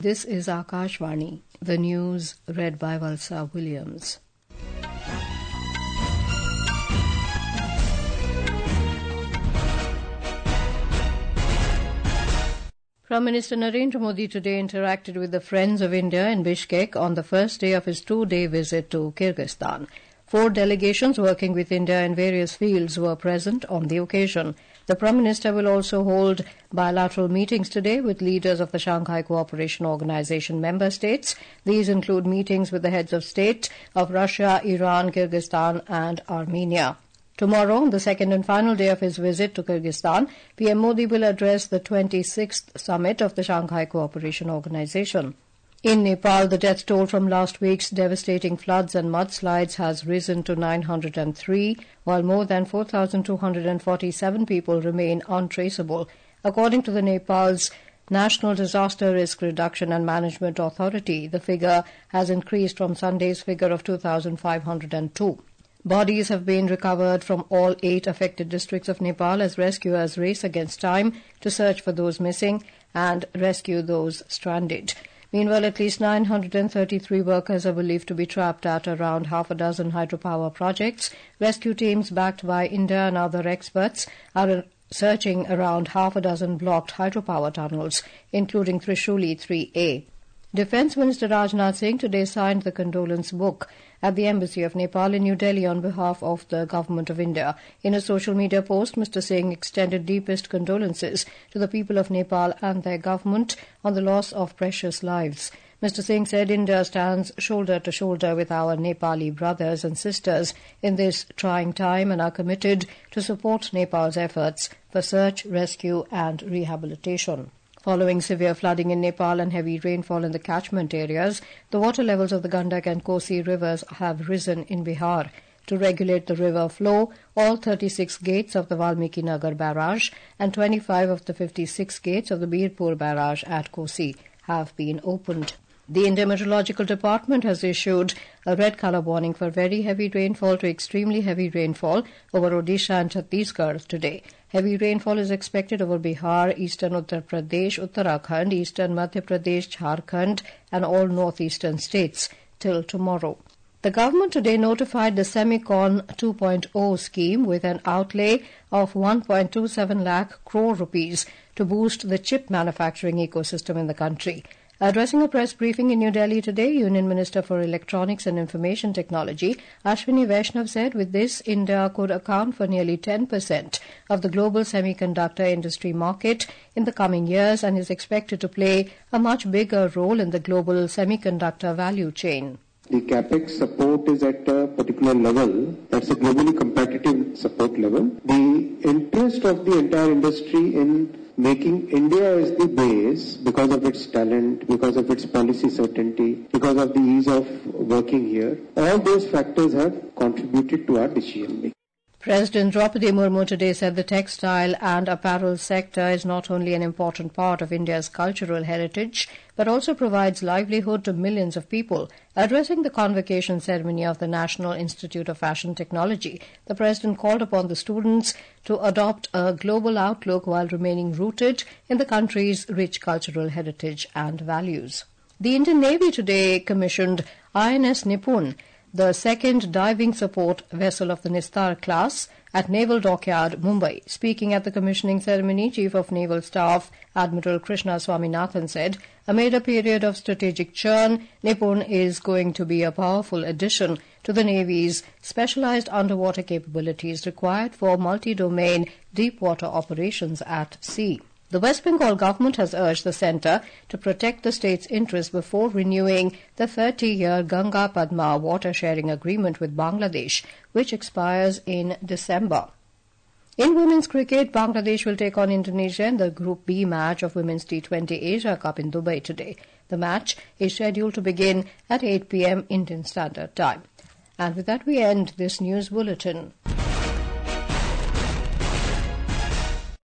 This is Akashvani, the news read by Valsa Williams. Prime Minister Narendra Modi today interacted with the Friends of India in Bishkek on the first day of his two-day visit to Kyrgyzstan. 4 delegations working with India in various fields were present on the occasion. The Prime Minister will also hold bilateral meetings today with leaders of the Shanghai Cooperation Organization member states. These include meetings with the heads of state of Russia, Iran, Kyrgyzstan and Armenia. Tomorrow, on the second and final day of his visit to Kyrgyzstan, PM Modi will address the 26th summit of the Shanghai Cooperation Organization. In Nepal, the death toll from last week's devastating floods and mudslides has risen to 903, while more than 4,247 people remain untraceable. According to the Nepal's National Disaster Risk Reduction and Management Authority, the figure has increased from Sunday's figure of 2,502. Bodies have been recovered from all 8 affected districts of Nepal as rescuers race against time to search for those missing and rescue those stranded. Meanwhile, at least 933 workers are believed to be trapped at around half a dozen hydropower projects. Rescue teams backed by India and other experts are searching around half a dozen blocked hydropower tunnels, including Trishuli 3A. Defence Minister Rajnath Singh today signed the condolence book at the Embassy of Nepal in New Delhi on behalf of the Government of India. In a social media post, Mr. Singh extended deepest condolences to the people of Nepal and their government on the loss of precious lives. Mr. Singh said India stands shoulder to shoulder with our Nepali brothers and sisters in this trying time and are committed to support Nepal's efforts for search, rescue and rehabilitation. Following severe flooding in Nepal and heavy rainfall in the catchment areas, the water levels of the Gandak and Kosi rivers have risen in Bihar. To regulate the river flow, all 36 gates of the Valmiki Nagar barrage and 25 of the 56 gates of the Birpur barrage at Kosi have been opened. The Indian Meteorological Department has issued a red colour warning for very heavy rainfall to extremely heavy rainfall over Odisha and Chhattisgarh today. Heavy rainfall is expected over Bihar, eastern Uttar Pradesh, Uttarakhand, eastern Madhya Pradesh, Jharkhand and all northeastern states till tomorrow. The government today notified the Semicon 2.0 scheme with an outlay of 1.27 lakh crore rupees to boost the chip manufacturing ecosystem in the country. Addressing a press briefing in New Delhi today, Union Minister for Electronics and Information Technology, Ashwini Vaishnav said with this, India could account for nearly 10% of the global semiconductor industry market in the coming years and is expected to play a much bigger role in the global semiconductor value chain. The capex support is at a particular level, that's a globally competitive support level. The interest of the entire industry in making India as the base because of its talent, because of its policy certainty, because of the ease of working here, all those factors have contributed to our decision making. President Draupadi Murmu today said the textile and apparel sector is not only an important part of India's cultural heritage, but also provides livelihood to millions of people. Addressing the convocation ceremony of the National Institute of Fashion Technology, the President called upon the students to adopt a global outlook while remaining rooted in the country's rich cultural heritage and values. The Indian Navy today commissioned INS Nipun, the second diving support vessel of the Nistar class, at Naval Dockyard, Mumbai. Speaking at the commissioning ceremony, Chief of Naval Staff Admiral Krishna Swaminathan said, amid a period of strategic churn, Nipun is going to be a powerful addition to the Navy's specialized underwater capabilities required for multi-domain deep-water operations at sea. The West Bengal government has urged the centre to protect the state's interests before renewing the 30-year Ganga Padma water-sharing agreement with Bangladesh, which expires in December. In women's cricket, Bangladesh will take on Indonesia in the Group B match of Women's T20 Asia Cup in Dubai today. The match is scheduled to begin at 8 p.m. Indian Standard Time. And with that, we end this news bulletin.